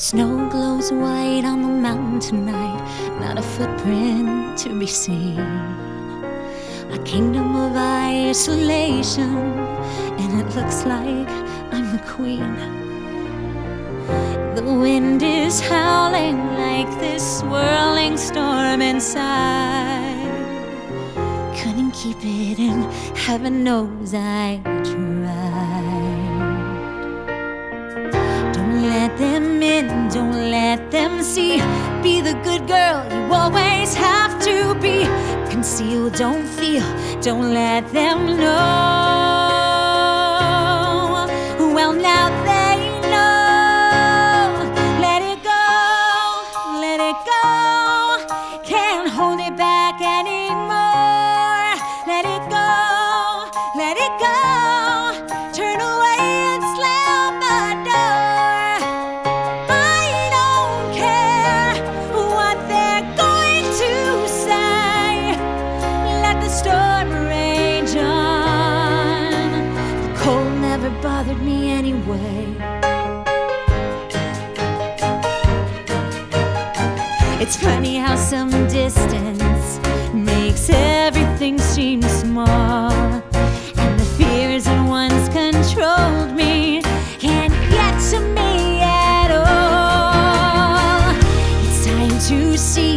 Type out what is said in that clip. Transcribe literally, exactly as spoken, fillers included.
Snow glows white on the mountain tonight, not a footprint to be seen. A kingdom of isolation, and it looks like I'm the queen. The wind is howling like this swirling storm inside. Couldn't keep it in, heaven knows I tried. Don't let them in, don't let them see. Be the good girl you always have to be. Conceal, don't feel, don't let them know. Well, now they know. Let it go, let it go. Can't hold it back anymore. Let it go, let it go. Turn away and slam the door. I don't care what they're going to say. Let the storm rage on. The cold never bothered me anyway. It's funny how some distance makes everything seem small, and the fears that once controlled me can't get to me at all. It's time to see